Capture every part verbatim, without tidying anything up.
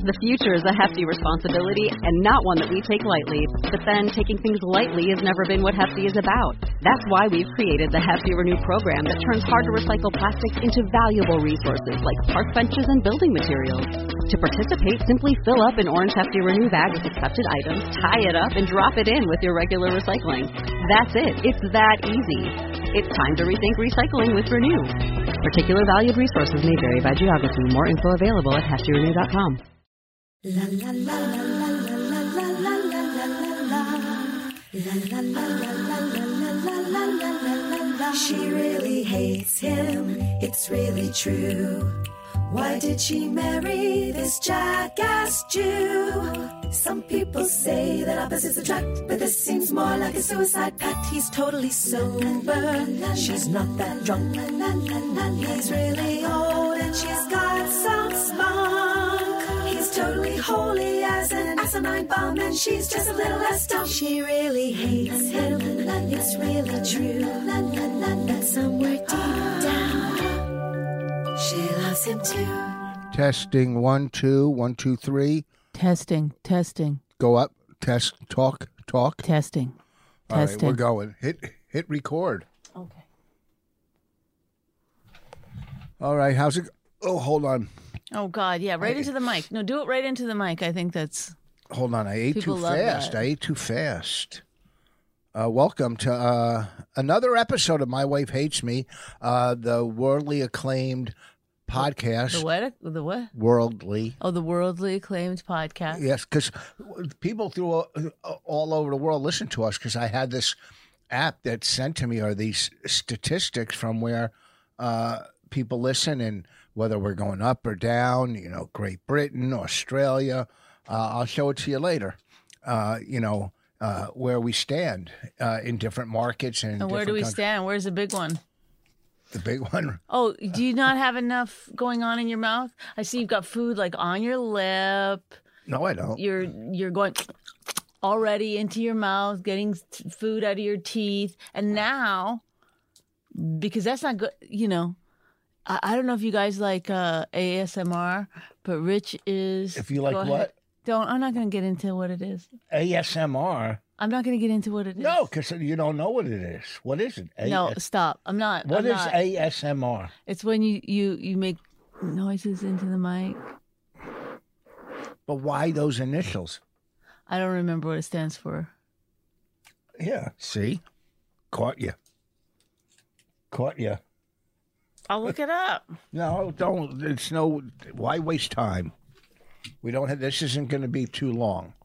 The future is a hefty responsibility and not one that we take lightly. But then, taking things lightly has never been what Hefty is about. That's why we've created the Hefty Renew program that turns hard-to-recycle plastics into valuable resources like park benches and building materials. To participate, simply fill up an orange Hefty Renew bag with accepted items, tie it up, and drop it in with your regular recycling. That's it. It's that easy. It's time to rethink recycling with Renew. Particular valued resources may vary by geography. More info available at hefty renew dot com. La la la la la la la la la la la la la la la la la. She really hates him, it's really true. Why did she marry this jackass Jew? Some people say that opposites attract, but this seems more like a suicide pact. He's totally sober, she's not that drunk. He's really old and she's got some spunk. He's totally holy as an asinine bomb, and she's just a little less dumb. She really hates him, it's really true. But somewhere deep down, she loves him too. Testing one, two, one, two, three. Testing, testing. Go up. Test. Talk. Talk. Testing. All right, Testing. we're going. Hit. Hit record. Okay. All right. How's it? Oh, hold on. Oh God, yeah, right into the mic. No, do it right into the mic. I think that's. Hold on. I ate People too love fast. that. I ate too fast. Uh, welcome to uh, another episode of My Wife Hates Me, uh, the worldly acclaimed podcast. The what? The what? Worldly. Oh, the worldly acclaimed podcast. Yes, because people through all over the world listen to us because I had this app that sent to me are these statistics from where uh, people listen and whether we're going up or down, you know, Great Britain, Australia. Uh, I'll show it to you later, uh, you know, uh, where we stand uh, in different markets. And, And where do we different countries. stand? Where's the big one? The big one. Oh, do you not have enough going on in your mouth? I see you've got food like on your lip. No, I don't. You're you're going already into your mouth, getting food out of your teeth, and now because that's not good. You know, I, I don't know if you guys like uh, A S M R, but Rich is. If you like go ahead. what? Don't. I'm not going to get into what it is. A S M R. I'm not going to get into what it is. No, because you don't know what it is. What is it? A- No, stop. I'm not. What I'm is not. A S M R? It's when you, you, you make noises into the mic. But why those initials? I don't remember what it stands for. Yeah. See? Caught you. Caught you. I'll look it up. No, don't. It's no. Why waste time? We don't have. This isn't going to be too long.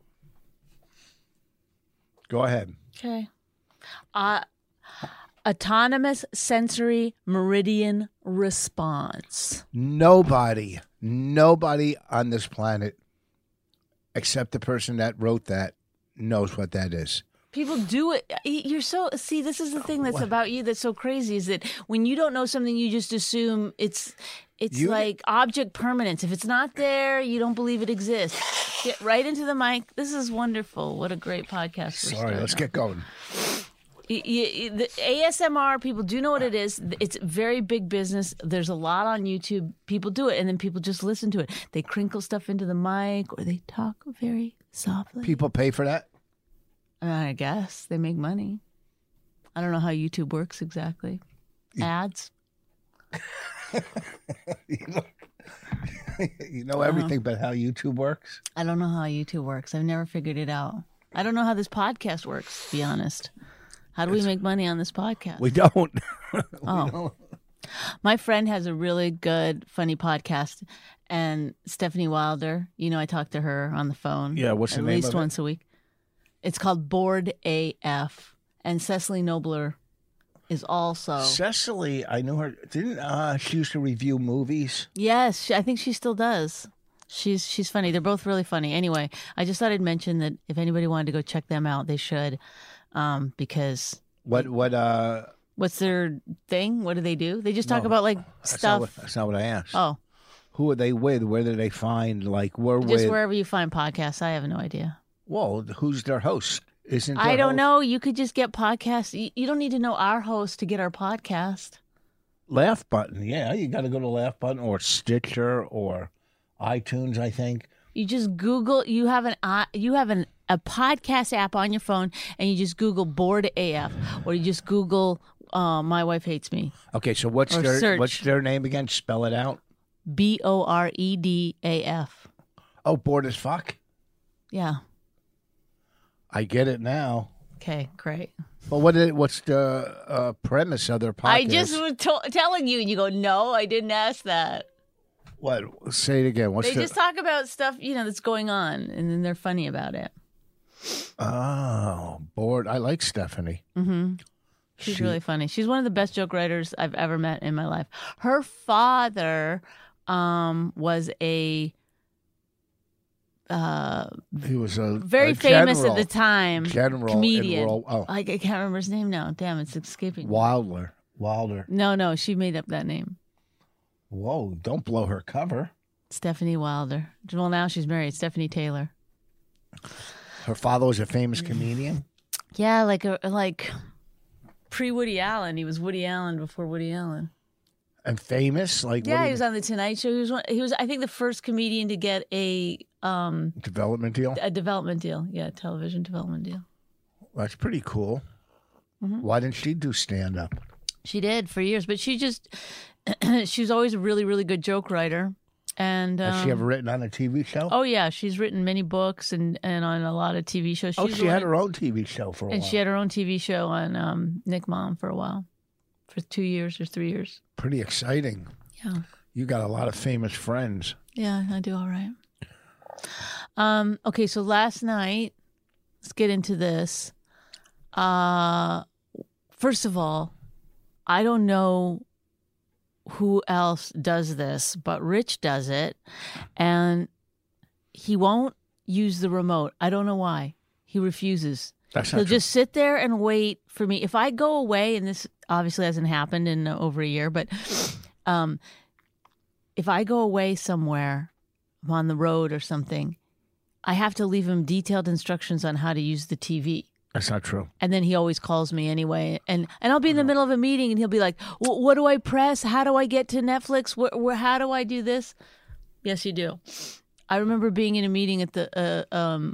Go ahead. Okay. Uh, autonomous sensory meridian response. Nobody, nobody on this planet, except the person that wrote that, knows what that is. People do it. You're so, see, this is the thing that's What? about you that's so crazy is that when you don't know something, you just assume it's, it's You- like object permanence. If it's not there, you don't believe it exists. Get right into the mic. This is wonderful. What a great podcast. we're Sorry, let's starting get going. Y- y- the A S M R, people do know what it is. It's very big business. There's a lot on YouTube. People do it, and then people just listen to it. They crinkle stuff into the mic, or they talk very softly. People pay for that? I guess they make money. I don't know how YouTube works exactly. Ads. you know, you know everything but how YouTube works? I don't know how YouTube works. I've never figured it out. I don't know how this podcast works, to be honest. How do we make money on this podcast? We don't. we Oh. don't. My friend has a really good, funny podcast, and Stephanie Wilder, you know, I talk to her on the phone. Yeah, what's the at name least of it? once a week. It's called Bored A F, and Cecily Nobler is also. Cecily, I knew her. Didn't uh, she used to review movies? Yes, she, I think she still does. She's she's funny. They're both really funny. Anyway, I just thought I'd mention that if anybody wanted to go check them out, they should, um, because What? What? Uh, what's their thing? What do they do? They just talk No, about like that's not, stuff. what, that's not what I asked. Oh, Who are they with? Where do they find? Like, we're just with. wherever you find podcasts. I have no idea. Well, who's their host? Isn't their I don't host- know. You could just get podcasts. You, you don't need to know our host to get our podcast. Laugh Button. Yeah, you got to go to Laugh Button or Stitcher or iTunes, I think. You just Google. You have an uh, you have an a podcast app on your phone, and you just Google Bored A F, or you just Google uh, My Wife Hates Me. Okay, so what's Or their search. what's their name again? Spell it out. B O R E D A F. Oh, bored as fuck. Yeah. I get it now. Okay. Great. Well, what is, what's the uh, premise of their podcast? I just was to- telling you, and you go, "No, I didn't ask that." What? Say it again. What's They the? just talk about stuff, you know, that's going on, and then they're funny about it. Oh, bored. I like Stephanie. Mm-hmm. She's She- really funny. She's one of the best joke writers I've ever met in my life. Her father um, was a uh, He was a very a famous general, at the time General in comedian. World- oh. I, I can't remember his name now. Damn, it's escaping me. Wilder. Wilder. No, no, she made up that name. Whoa! Don't blow her cover. Stephanie Wilder. Well, now she's married. Stephanie Taylor. Her father was a famous comedian. Yeah, like a like pre Woody Allen. He was Woody Allen before Woody Allen. And famous, like Yeah, what do he you- was on the Tonight Show. He was one, he was I think the first comedian to get a um development deal. a development deal. Yeah, television development deal. That's pretty cool. Mm-hmm. Why didn't she do stand up? She did for years, but she just she was always a really really good joke writer. And um, Has she ever written on a T V show? oh yeah, she's written many books and and on a lot of T V shows. Oh, She's she one had of- her own T V show for a and while. she had her own T V show on um, Nick Mom for a while, for two years or three years. Pretty exciting. Yeah. You got a lot of famous friends. Yeah, I do all right. Um, okay, so last night, let's get into this. Uh, first of all, I don't know who else does this, but Rich does it, and he won't use the remote. I don't know why. He refuses. That's He'll not true. just sit there and wait for me. If I go away, and this obviously hasn't happened in uh, over a year, but um, if I go away somewhere, I'm on the road or something, I have to leave him detailed instructions on how to use the T V. That's not true. And then he always calls me anyway, and and I'll be in the middle of a meeting, and he'll be like, "Wh- "What do I press? How do I get to Netflix? Where, where how do I do this?" Yes, you do. I remember being in a meeting at the uh, um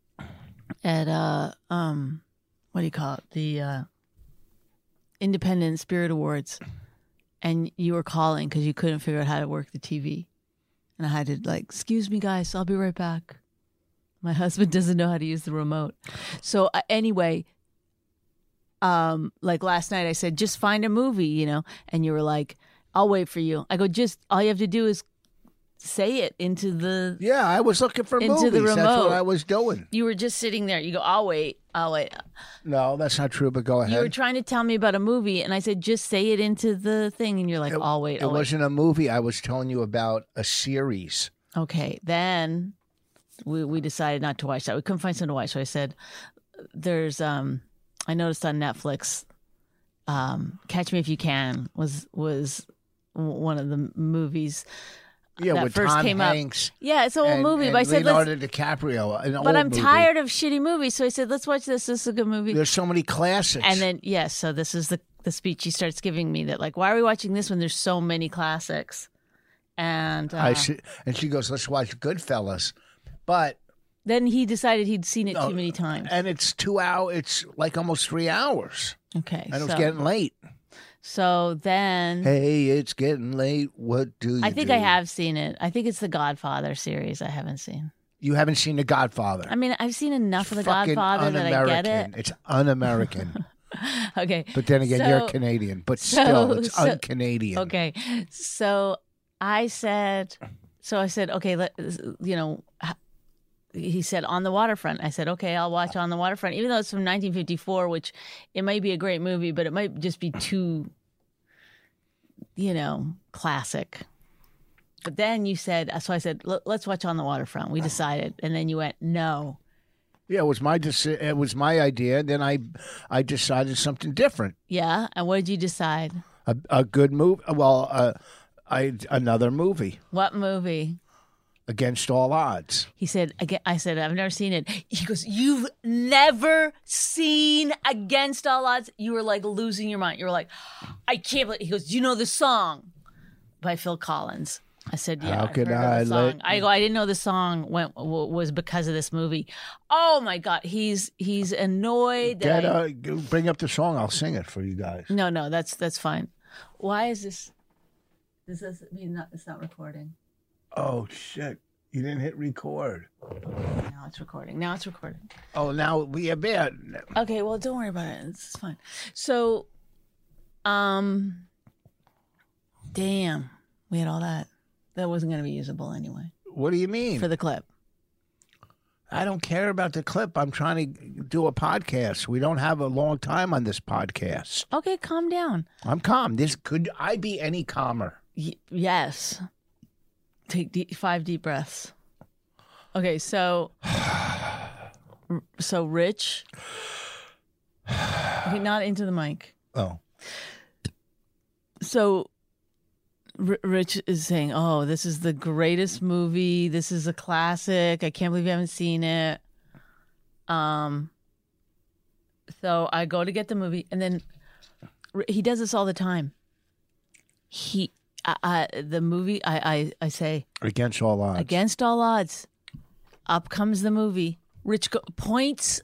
at uh um what do you call it the uh, Independent Spirit Awards, and you were calling because you couldn't figure out how to work the T V, and I had to like, "Excuse me, guys, I'll be right back. My husband doesn't know how to use the remote." So uh, anyway, um, like last night I said, "Just find a movie," you know, and you were like, "I'll wait for you." I go, "Just all you have to do is say it into the." Yeah, I was looking for Into movies. the That's remote. what I was doing. You were just sitting there. You go, "I'll wait. I'll wait." No, that's not true, but go You were ahead. trying to tell me about a movie, and I said, "Just say it into the thing," and you're like, "I'll wait." It I'll wait. wasn't a movie. I was telling you about a series. Okay, then we we decided not to watch that. We couldn't find something to watch, so I said, "There's um, I noticed on Netflix, um, Catch Me If You Can was was w- one of the movies Yeah, that with first Tom came Hanks up. Yeah, it's an old and, movie, and but I said, let's, Leonardo DiCaprio. An but old I'm movie. tired of shitty movies, so I said, let's watch this. This is a good movie. There's so many classics. And then yes, so this is the the speech he starts giving me that like, why are we watching this when there's so many classics? And uh, I see, and she goes, "Let's watch Goodfellas," but then he decided he'd seen it No, too many times. and it's two hours. It's like almost three hours, Okay, and it was so, getting late. so then Hey, it's getting late. What do you? I think do? I have seen it. I think it's the Godfather series. I haven't seen. You haven't seen The Godfather. I mean, I've seen enough of the Fucking Godfather that I get un-American. it. It's un-American. Okay, But then again, So- you're Canadian. But so- still, it's so- un-Canadian. okay. So I said, so I said, okay, let you know. h- He said On the Waterfront. I said, okay, I'll watch On the Waterfront, even though it's from nineteen fifty-four, which it might be a great movie, but it might just be too, you know, classic. But then you said, so I said, "Let- let's watch On the Waterfront. We decided, and then you went, no. Yeah, it was my deci- It was my idea. Then I, I decided something different. Yeah, and what did you decide? A, a good movie. Well, uh, I another movie, What movie? Against All Odds. He said, again, I said, I've never seen it. He goes, you've never seen Against All Odds? You were like losing your mind. You were like, I can't believe. He goes, you know the song by Phil Collins. I said, yeah. How I've could heard of I the let- song. I go, I didn't know the song went w- was because of this movie. Oh my God, he's he's annoyed. That Get, I- uh, g- bring up the song. I'll sing it for you guys. no, no, that's that's fine. Why is this? This does mean not. It's not recording. Oh shit! You didn't hit record. Now it's recording. Now it's recording. Oh, now we are bad. Okay, well, don't worry about it. It's fine. So, um, damn, we had all that. That wasn't going to be usable anyway What do you mean? for the clip. I don't care about the clip. I'm trying to do a podcast. We don't have a long time on this podcast. Okay, calm down. I'm calm. This could I be any calmer? Y- yes. Take deep, five deep breaths. Okay, so so Rich. Okay, not into the mic. Oh, So R- Rich is saying, "Oh, this is the greatest movie. This is a classic. I can't believe you haven't seen it." Um. So I go to get the movie, and then R- he does this all the time. He, I, I, the movie, I, I, I say, against all odds. against all odds, up comes the movie. Rich go- points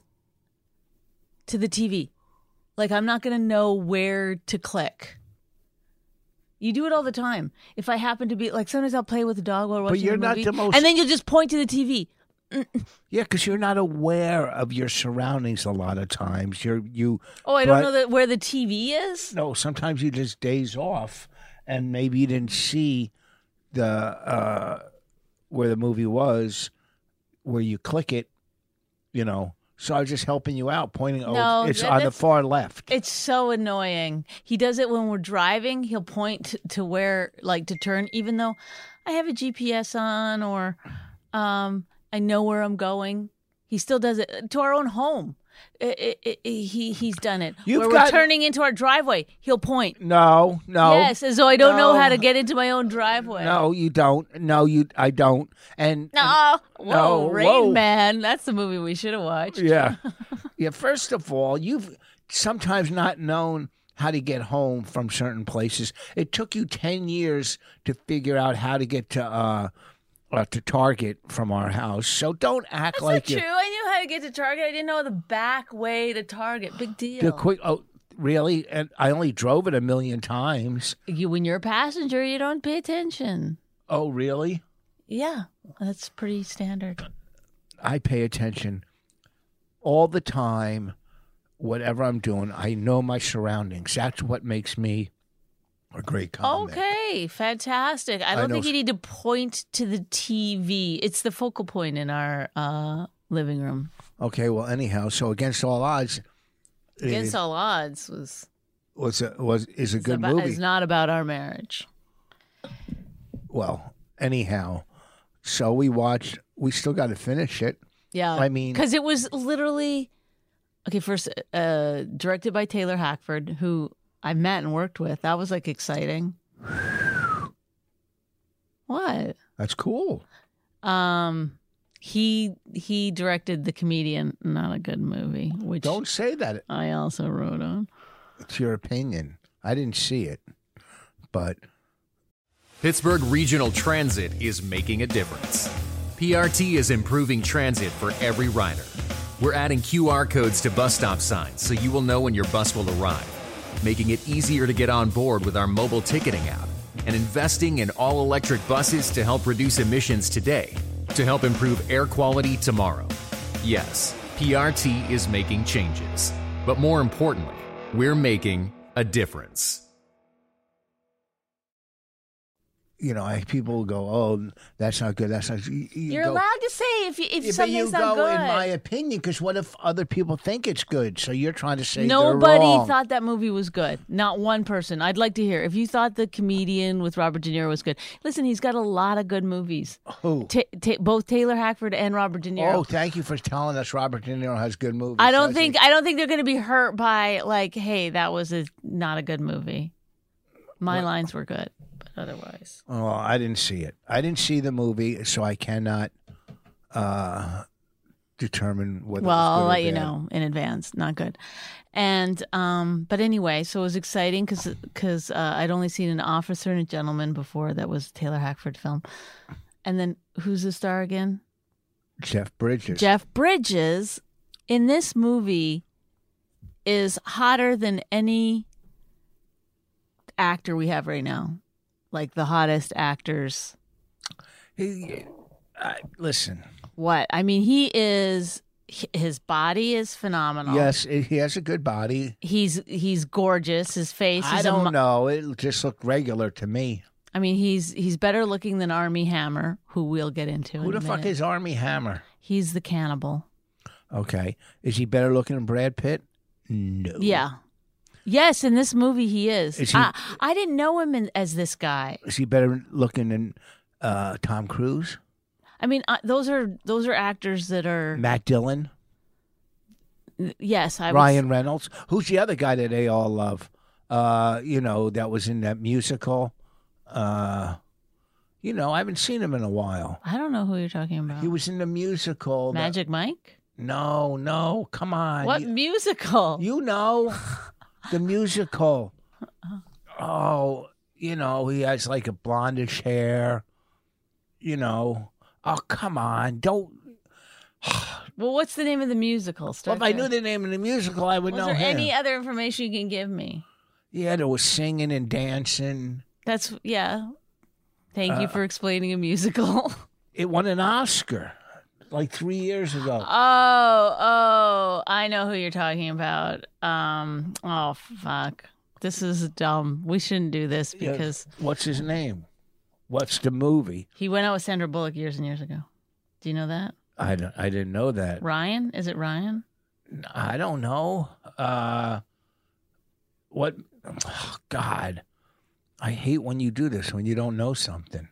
to the T V, like I'm not going to know where to click. You do it all the time. If I happen to be like, sometimes I'll play with the dog while we're watching you're a not movie, the most- and then you'll just point to the T V. Yeah, because you're not aware of your surroundings a lot of times. You're you. Oh, I don't but- know that where the T V is. No, sometimes you just days off, and maybe you didn't see the uh, where the movie was, where you click it. You know, so I was just helping you out, pointing. No, oh, it's that- on the that's- far left. It's so annoying. He does it when we're driving. He'll point to, to where, like, to turn, even though I have a G P S on or um, I know where I'm going. He still does it to our own home. It, it, it, he he's done it. You've where got- we're turning into our driveway, he'll point. No, no. Yes, as though I don't know No. how to get into my own driveway. No, you don't. No, you. I don't. And No. Whoa, No, Rain whoa. Man. That's the movie we should have watched. Yeah. Yeah. First of all, you've sometimes not known how to get home from certain places. It took you ten years to figure out how to get to uh, uh to Target from our house. So don't act That's like not you true. I knew how to get to Target. I didn't know the back way to Target. Big deal. the quick. Oh, really? And I only drove it a million times. You, when you're a passenger, you don't pay attention. Oh, really? Yeah, that's pretty standard. I pay attention all the time. Whatever I'm doing, I know my surroundings. That's what makes me a great comic. Okay, fantastic. I I don't know think you s- need to point to the T V. It's the focal point in our uh, living room. Okay. Well, anyhow, so against all odds, Against it all odds was was a, was is a it's good about, movie. It's not about our marriage. Well, anyhow, so we watched. We still got to finish it. Yeah, I mean- because it was literally okay. First, uh, directed by Taylor Hackford, who I met and worked with. That was like exciting. What? That's cool. Um, he he directed The Comedian, not a good movie, which Don't say that. I also wrote on. It's your opinion. I didn't see it, but Pittsburgh Regional Transit is making a difference. P R T is improving transit for every rider. We're adding Q R codes to bus stop signs so you will know when your bus will arrive, making it easier to get on board with our mobile ticketing app, and investing in all-electric buses to help reduce emissions today, to help improve air quality tomorrow. Yes, P R T is making changes, but more importantly, we're making a difference. you know, I, people go, "Oh, that's not good. That's not." You, you You're go, allowed to say if you, if Yeah, but something's you not go good. in my opinion, because what if other people think it's good? So you're trying to say they're Nobody wrong. thought that movie was good. Not one person. I'd like to hear if you thought The Comedian with Robert De Niro was good. Listen, he's got a lot of good movies. Who? Ta- ta- both Taylor Hackford and Robert De Niro. Oh, thank you for telling us Robert De Niro has good movies. I don't does think he? I don't think they're going to be hurt by like, hey, that was a not a good movie. My lines were good, but otherwise, Oh, I didn't see it. I didn't see the movie, so I cannot. Uh, determine whether. Well, it was good I'll or let you bad. know in advance. Not good. And um, but anyway, so it was exciting because because uh, I'd only seen An Officer and a Gentleman before. That was a Taylor Hackford film. And then who's the star again? Jeff Bridges. Jeff Bridges in this movie is hotter than any actor we have right now. Like the hottest actors. He, I, listen. What? I mean, he is. His body is phenomenal. Yes, he has a good body. He's he's gorgeous. His face. I is don't a, mo- know. It just looked regular to me. I mean, he's he's better looking than Armie Hammer, who we'll get into. Who in the a fuck minute. is Armie Hammer? He's the cannibal. Okay. Is he better looking than Brad Pitt? No. Yeah. Yes, in this movie he is. Is he- I, I didn't know him in, as this guy. Is he better looking than uh, Tom Cruise? I mean, uh, those are those are actors that are. Matt Dillon? Yes, I would Ryan Reynolds? Who's the other guy that they all love? Uh, you know, that was in that musical. Uh, you know, I haven't seen him in a while. I don't know who you're talking about. He was in the musical. that- Magic Mike? No, no, come on. What You, musical? you know, the musical. Oh, you know, he has like a blondish hair. You know, oh, come on. Don't. Well, what's the name of the musical? Well, Start if I there. knew the name of the musical, I would Was know there him. any other information you can give me? Yeah, there was singing and dancing. That's yeah. Thank Uh, you for explaining a musical. It won an Oscar like three years ago. Oh, oh, I know who you're talking about. Um, oh fuck. This is dumb. We shouldn't do this Yeah, because what's his name? What's the movie? he went out with Sandra Bullock years and years ago. Do you know that? I, don't- I didn't know that. Ryan? Is it Ryan? I don't know. Uh, what? Oh, God. I hate when you do this, when you don't know something.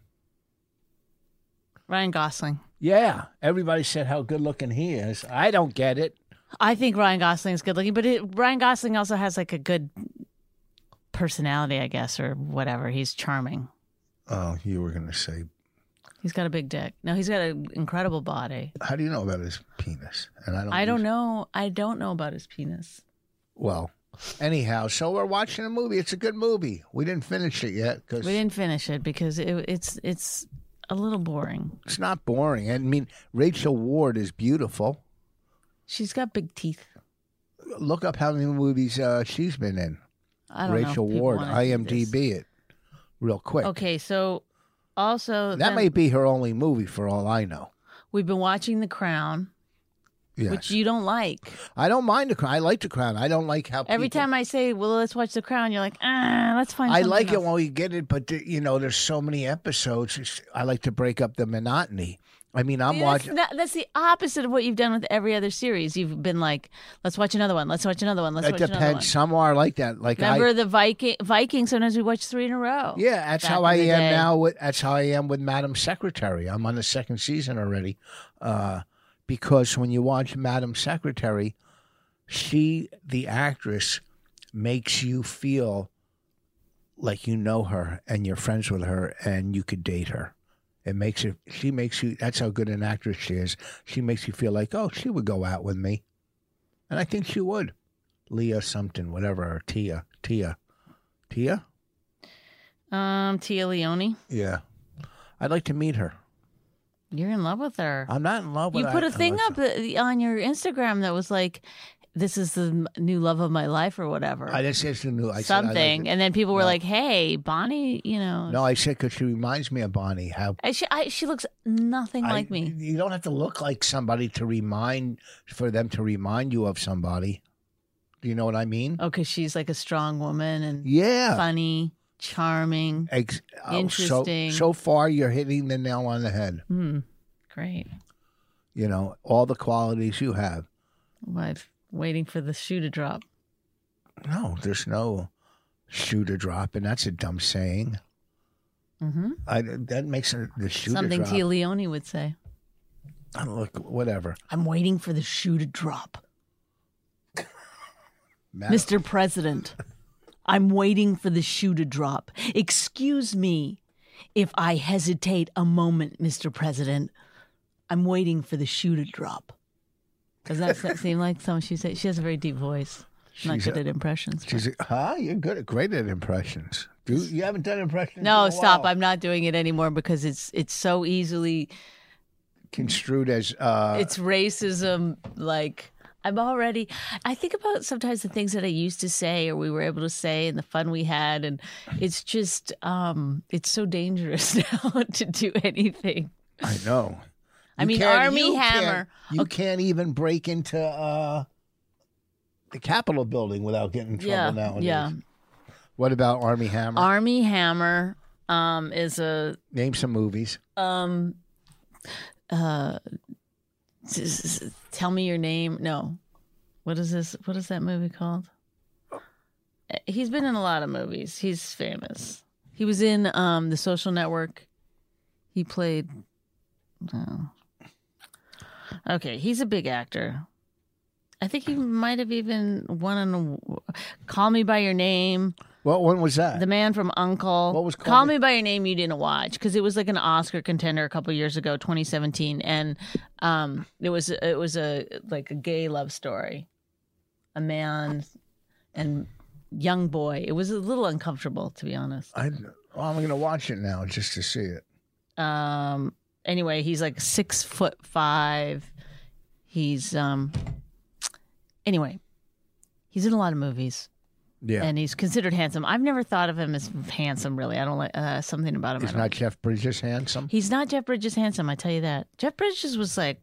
Ryan Gosling. Yeah, everybody said how good looking he is. I don't get it. I think Ryan Gosling is good looking, but it, Ryan Gosling also has like a good personality, I guess, or whatever. He's charming. Oh, you were going to say, He's got a big dick. No, he's got an incredible body. how do you know about his penis? And I don't. I don't use- know. I don't know about his penis. Well, anyhow, so we're watching a movie. It's a good movie. We didn't finish it yet because We didn't finish it because it, it's it's a little boring. it's not boring. I mean, Rachel Ward is beautiful. She's got big teeth. Look up how many movies uh, she's been in. I don't know. Rachel if people Ward, wanna do this. IMDb it real quick. Okay, so also That then may be her only movie for all I know. we've been watching The Crown, Yes. which you don't like. I don't mind the Crown. I like the Crown. I don't like how Every people- time I say, "Well, let's watch The Crown," you're like, "Ah, let's find." I something like it else." when we get it, but the, you know, there's so many episodes. It's- I like to break up the monotony. I mean, I'm See, that's, watching. not, that's the opposite of what you've done with every other series. You've been like, "Let's watch another one. Let's watch another one. Let's It watch another one." depends. Some are like that. Like Remember I, the Viking? Vikings. Sometimes we watch three in a row. yeah, that's back how in I the am day. now. With that's how I am with Madam Secretary. I'm on the second season already, uh, because when you watch Madam Secretary, she, the actress, makes you feel like you know her and you're friends with her and you could date her. It makes it. She makes you. That's how good an actress she is. She makes you feel like, oh, she would go out with me, and I think she would. Leah something, whatever, or Tia, Tia, Tia. Um, Tia Leone. Yeah, I'd like to meet her. You're in love with her. I'm not in love with You her. put a I- thing I- up that- on your Instagram that was like, "This is the m- new love of my life" or whatever. I didn't say it's new. I said I like Something, it. and then people were No. like, "Hey, Bonnie, you know." No, I said because she reminds me of Bonnie. How I, she, I, she looks nothing I- like me. You don't have to look like somebody to remind for them to remind you of somebody. Do you know what I mean? Oh, because she's like a strong woman and Yeah. funny, charming. Ex- oh, Interesting. So, so far, you're hitting the nail on the head. Hmm. Great. You know, all the qualities you have. I'm waiting for the shoe to drop. No, there's no shoe to drop, and that's a dumb saying. Mm-hmm. I, that makes it, the shoe Something to drop. Tia Leone would say. Oh, look, whatever. I'm waiting for the shoe to drop. Matt- Mister President, I'm waiting for the shoe to drop. Excuse me if I hesitate a moment, Mister President. I'm waiting for the shoe to drop. Does that se- seem like something she said? She has a very deep voice. I'm not She's good a- at impressions. She's a, huh? You're good at great at impressions. Do you haven't done impressions? No, in a stop. while. I'm not doing it anymore because it's it's so easily construed as uh, it's racism. Like I'm already. I think about sometimes the things that I used to say or we were able to say and the fun we had, and it's just um, it's so dangerous now to do anything. I know. I You mean, can't- Army you can't- Hammer. You can't even break into uh, the Capitol building without getting in trouble Yeah, nowadays. yeah. What about Army Hammer? Army Hammer um, is a Name some movies. um, uh, s- s- tell me your name. No, what is this? What is that movie called? He's been in a lot of movies. He's famous. He was in um, The Social Network. He played. Oh. Okay, he's a big actor. I think he might have even won an award. Call Me by Your Name. What one was that? The Man from Uncle. What was Call Call Me- Me by Your Name? You didn't watch because it was like an Oscar contender a couple years ago, twenty seventeen, and um, it was it was a like a gay love story, a man and young boy. It was a little uncomfortable, to be honest. I, well, I'm going to watch it now just to see it. Um. Anyway, he's like six foot five. He's um. Anyway, he's in a lot of movies. Yeah. And he's considered handsome. I've never thought of him as handsome, really. I don't like uh, something about him. I Is don't- not Jeff Bridges handsome? He's not Jeff Bridges handsome, I tell you that. Jeff Bridges was like,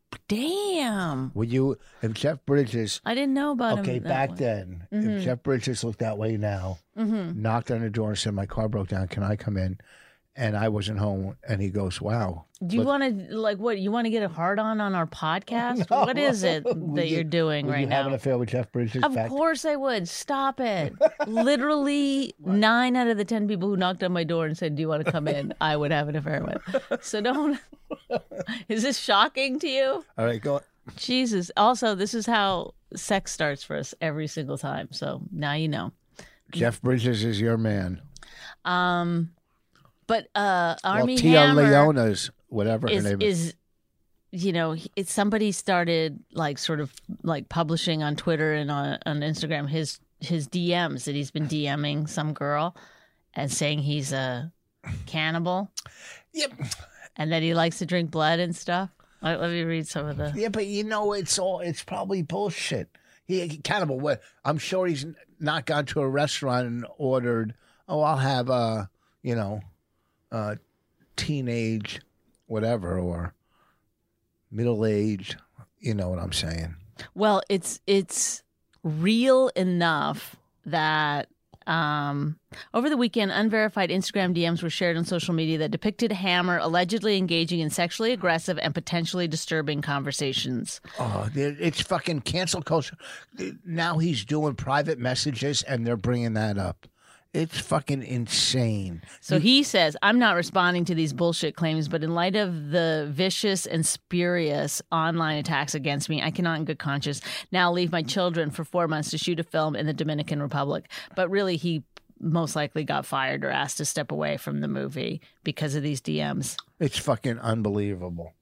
damn. Would you, if Jeff Bridges, I didn't know about okay, him. that back way. then, Mm-hmm. if Jeff Bridges looked that way now, knocked on the door and said, my car broke down, can I come in? And I wasn't home, and he goes, wow. Do you Look- want to, like, what? You want to get a hard on on our podcast? What is it Would that you- you're doing would right you have an now? affair with Jeff Bridges? Of back- course I would. Stop it. Literally, nine out of the ten people who knocked on my door and said, do you want to come in? I would have an affair with. So don't. Is this shocking to you? All right, go. Jesus. Also, this is how sex starts for us every single time. So now you know. Jeff Bridges is your man. Um, but uh, Well, Army Tia Hammer Leona's, whatever her is name is. is you know it's somebody started like sort of like publishing on Twitter and on on Instagram his his D Ms that he's been DMing some girl and saying he's a cannibal. Yep. And that he likes to drink blood and stuff. Let, let me read some of the. Yeah, but you know, it's all, it's probably bullshit. He, he cannibal, what? I'm sure he's not gone to a restaurant and ordered, oh, I'll have, uh, you know, uh, teenage, whatever, or middle aged. You know what I'm saying? Well, it's it's real enough that um, over the weekend, unverified Instagram D Ms were shared on social media that depicted Hammer allegedly engaging in sexually aggressive and potentially disturbing conversations. Oh, it- it's fucking cancel culture. Now he's doing private messages and they're bringing that up. It's fucking insane. So he says, I'm not responding to these bullshit claims, but in light of the vicious and spurious online attacks against me, I cannot in good conscience now leave my children for four months to shoot a film in the Dominican Republic. But really, he most likely got fired or asked to step away from the movie because of these D Ms. It's fucking unbelievable.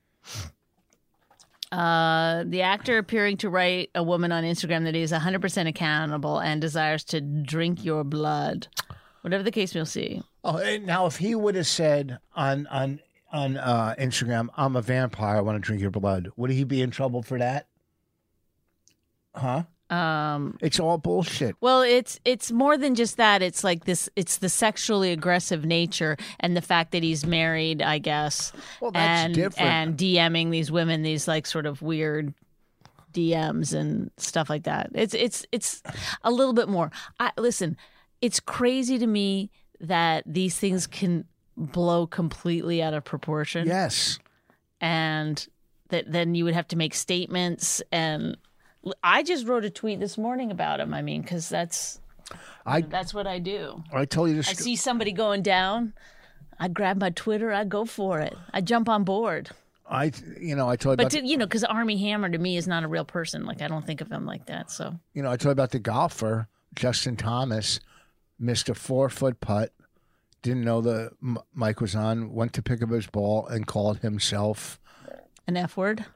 Uh, the actor appearing to write a woman on Instagram that he is one hundred percent accountable and desires to drink your blood. Whatever the case we'll see. Oh, and now if he would have said on on on uh, Instagram, "I'm a vampire, I want to drink your blood," would he be in trouble for that? Huh? Um, It's all bullshit. well, it's it's more than just that. It's like this. It's the sexually aggressive nature and the fact that he's married, I guess. Well, that's and, different. And DMing these women these like sort of weird D Ms and stuff like that. It's it's it's a little bit more. I listen. It's crazy to me that these things can blow completely out of proportion. Yes. And that then you would have to make statements. And I just wrote a tweet this morning about him. I mean, because that's I that's what I do. I told you this. I see somebody going down, I grab my Twitter, I go for it, I jump on board. I you know I told you But about to, you know, because Army Hammer to me is not a real person. Like I don't think of him like that. So you know I told you about the golfer Justin Thomas missed a four foot putt. Didn't know the m- mic was on. Went to pick up his ball and called himself an F word.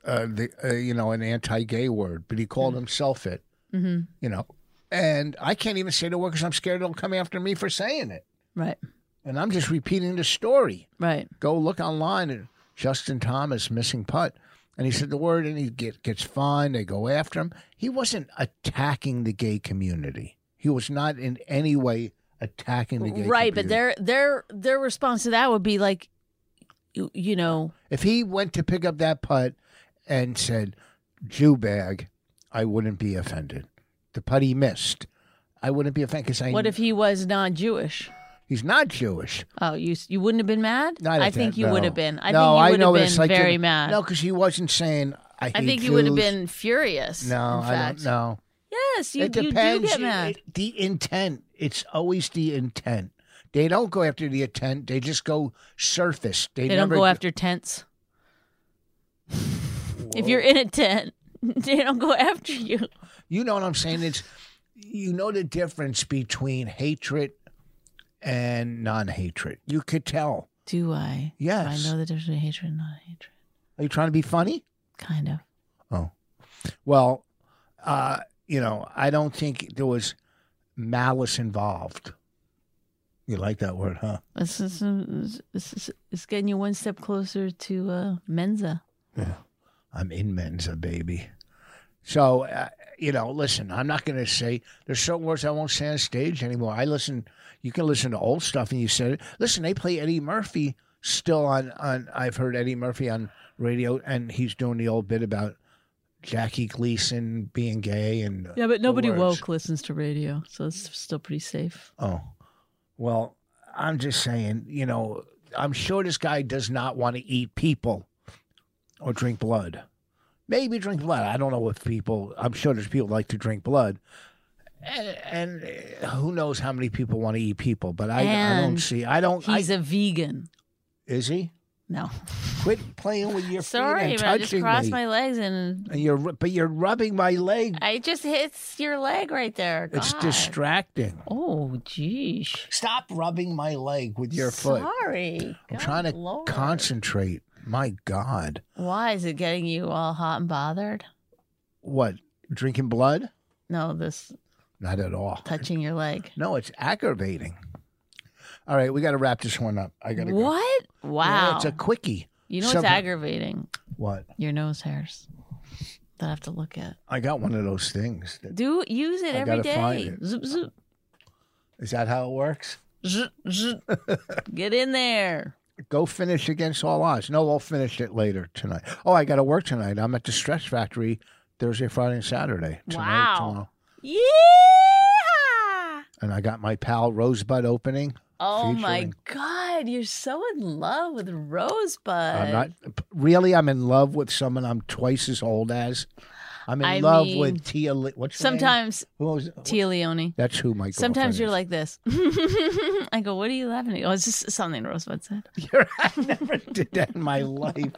uh, the uh, you know, an anti-gay word, but he called himself it. Mm-hmm. You know, and I can't even say the word because I'm scared they'll come after me for saying it. Right. And I'm just repeating the story. Right. Go look online at Justin Thomas missing putt. And he said the word, and he get, gets fined. They go after him. He wasn't attacking the gay community. He was not in any way attacking the gay right, community. but their their their response to that would be like, you, you know, if he went to pick up that putt and said Jew bag, I wouldn't be offended. The putt he missed, I wouldn't be offended because I. What if he was non-Jewish? He's not Jewish. Oh, you you wouldn't have been mad? Not I at think that, you no. would have been. I no, think you I would know have it's been like very the- mad. No, because he wasn't saying I hate I think you Jews. would have been furious. No, in I fact. don't know. Yes, you, It you do depends. get mad. It- the intent. It's always the intent. They don't go after the intent. They just go surface. They, They don't never go after tents. If you're in a tent, they don't go after you. You know what I'm saying? It's you know the difference between hatred and non-hatred. You could tell. Do I? Yes. Do I know the difference between hatred and non-hatred. Are you trying to be funny? Kind of. Oh, well, uh, you know, I don't think there was malice involved. You like that word, huh? This is, this is, it's getting you one step closer to uh, Mensa. Yeah, I'm in Mensa, baby. So, uh, you know, listen, I'm not going to say, there's certain words I won't say on stage anymore. I listen, you can listen to old stuff and you said it. Listen, they play Eddie Murphy still on, on I've heard Eddie Murphy on radio, and he's doing the old bit about Jackie Gleason being gay. And Yeah, but the nobody words. woke listens to radio, so it's still pretty safe. Oh, well, I'm just saying, you know, I'm sure this guy does not want to eat people or drink blood. Maybe drink blood. I don't know if people, I'm sure there's people like to drink blood. And, and who knows how many people want to eat people, but I, I don't And see, I don't, He's I, a vegan. is he? No. Quit playing with your feet Sorry, and but I just touching crossed me. my legs and And you're, but you're rubbing my leg. I just hits your leg right there. It's God. distracting. Oh, geez. Stop rubbing my leg with your foot. Sorry. I'm God trying to Lord. concentrate. My God. Why is it getting you all hot and bothered? What? Drinking blood? No, this Not at all. touching your leg. No, it's aggravating. All right, we got to wrap this one up. I got to go. What? Wow. Yeah, it's a quickie. you know what's Some- aggravating? What? Your nose hairs that I have to look at. I got one of those things. That, Do use it I every gotta find day. it. Zoop, zoop. is that how it works? Zoop, zoop. Get in there. Go finish Against All Odds. No, I'll finish it later tonight. Oh, I got to work tonight. I'm at the Stress Factory Thursday, Friday, and Saturday. Tonight, Wow. Tomorrow. Yeah. And I got my pal Rosebud opening. Oh my featuring- God, you're so in love with Rosebud. I'm not really. I'm in love with someone I'm twice as old as. I'm in I love mean, with Tia. Li- What's her name? Sometimes Who was, Tia Leone. That's who my girlfriend Sometimes you're is. like this. I go, what are you laughing at? Oh, it's just something Rosebud said. You're, I never did that in my life.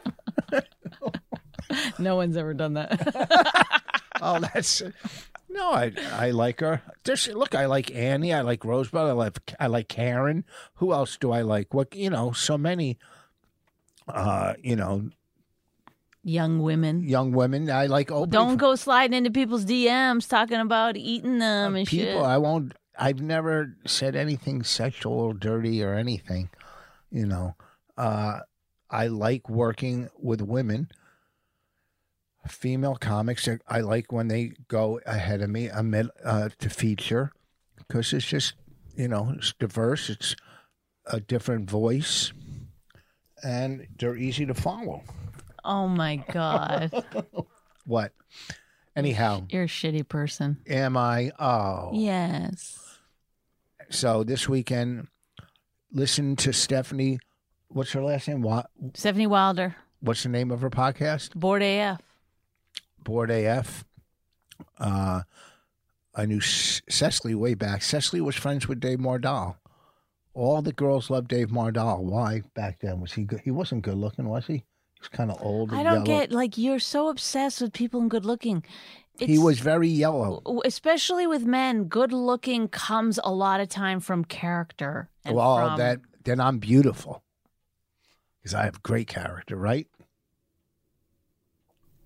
No one's ever done that. Oh, that's no. I I like her. Just look. I like Annie. I like Rosebud. I like I like Karen. Who else do I like? What you know? So many. Uh, you know, Young women. young women. I like opening. Don't go sliding into people's D Ms talking about eating them and people. shit. I won't. I've never said anything sexual or dirty or anything. You know, uh, I like working with women, female comics. I like when they go ahead of me a mid, uh, to feature because it's just, you know, it's diverse. It's a different voice, and they're easy to follow. Oh my God. What? Anyhow, You're a shitty person. am I? Oh, Yes. So this weekend, listen to Stephanie. What's her last name? What? Stephanie Wilder. What's the name of her podcast? Bored A F. Board A F. Uh, I knew C- Cecily way back. Cecily was friends with Dave Mardal. All the girls loved Dave Mardal. Why back then? Was he good? He wasn't good looking, was he? He was kind of old and I don't yellow. get, like, you're so obsessed with people and good looking. He was very yellow. Especially with men, good looking comes a lot of time from character. And Well, from, that then I'm beautiful because I have great character, right?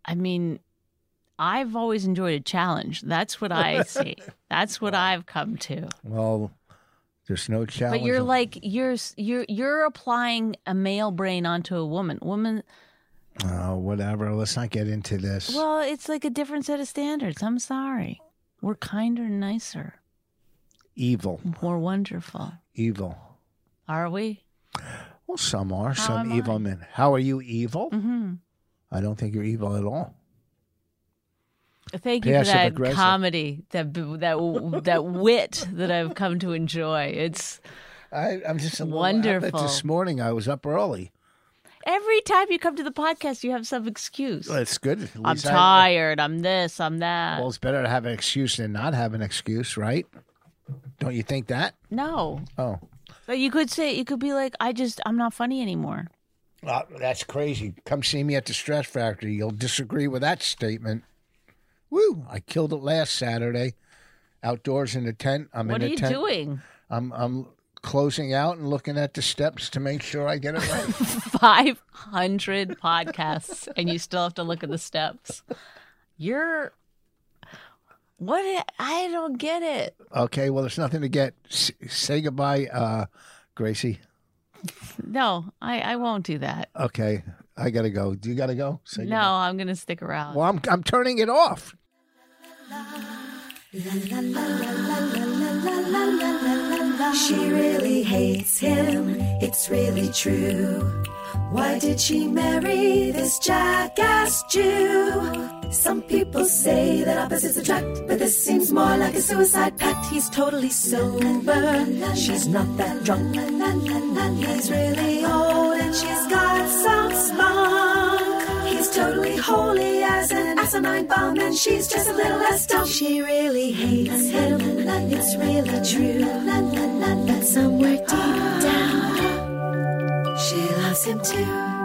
I mean, I've always enjoyed a challenge. That's what I see. That's what I've come to. Well, there's no challenge. But you're like you're you're you're applying a male brain onto a woman. Woman. Oh, whatever. Let's not get into this. Well, it's like a different set of standards. I'm sorry. We're kinder and nicer. Evil. More wonderful. Evil. Are we? Well, some are. How some am evil I? men. How are you evil? Mm-hmm. I don't think you're evil at all. Thank you for Passive that aggressive. comedy, that that that wit that I've come to enjoy. It's I, I'm just a little wonderful. out of it this morning. I was up early. every time you come to the podcast, you have some excuse. Well, it's good. At I'm least I- tired. I'm this. I'm that. Well, it's better to have an excuse than not have an excuse, right? Don't you think that? no, Oh. but you could say you could be like, I just I'm not funny anymore. Uh, that's crazy. Come see me at the Stress Factory. You'll disagree with that statement. Woo! I killed it last Saturday. Outdoors in the tent. I'm What in are the you tent. doing? I'm I'm closing out and looking at the steps to make sure I get it right. five hundred podcasts and you still have to look at the steps. You're what? I don't get it. Okay, well, there's nothing to get. S- say goodbye, uh, Gracie. No, I, I won't do that. Okay, I gotta go. Do you gotta go? Say No, I'm going to stick around. Well, I'm I'm turning it off. She really hates him, it's really true. Why did she marry this jackass Jew? Some people say that opposites attract, but this seems more like a suicide pact. He's totally sober, she's not that drunk. He's really old and she's got some spunk. He's totally holy as an asinine bomb, and she's just a little less dumb. She really hates him, it's really true. But somewhere deep down, she loves him too.